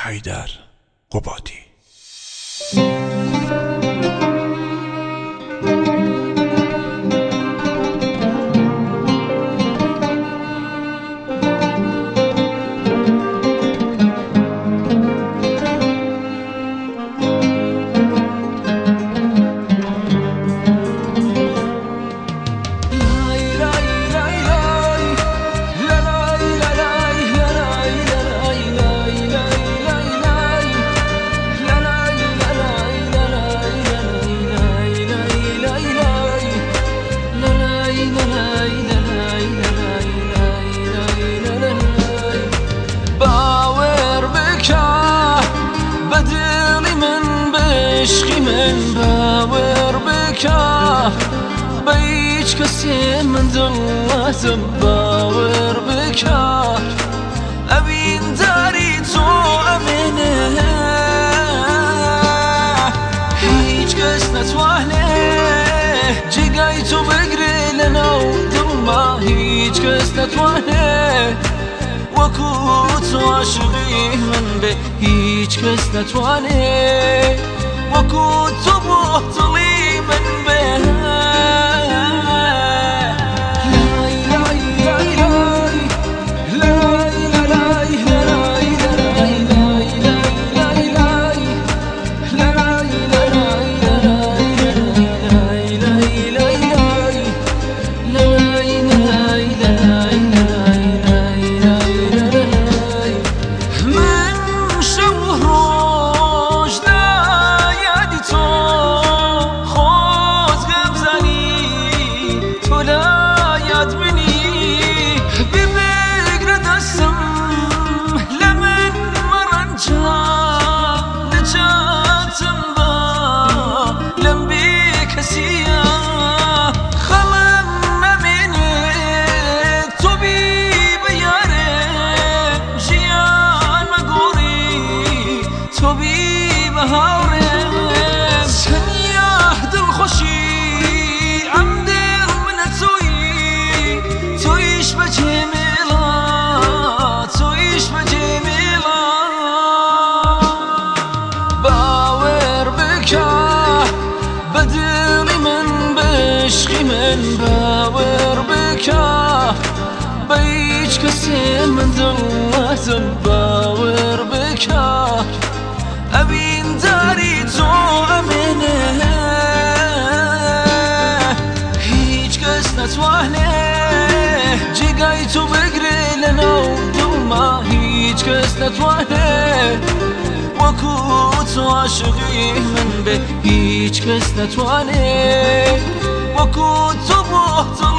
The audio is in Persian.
حیدر قبادی. عشقی من باور بکە بە هیچ کەسێ من دڵاتم باور بکە ئەوین داری تۆ ئەمێنێ هیچ کەس نەتوانێ جێگای تۆ بگرێ لەناو دڵما هیچ کەس نەتوانێ وەکو تۆ عاشقی من بێ هیچ کەس نەتوانێ وەکو تۆ بۆ دڵی من بێ عشقی من باور بکە بە هیچ کەسێ من دڵاتم باور بکە ئەوین داری تۆ ئەمێنێ هیچ کەس نەتوانێ جێگای تۆ بگرێ لەناو دڵما هیچ کەس نەتوانێ وەکو تۆ عاشقی من بێ هیچ کەس نەتوانێ وەکو تۆ بۆ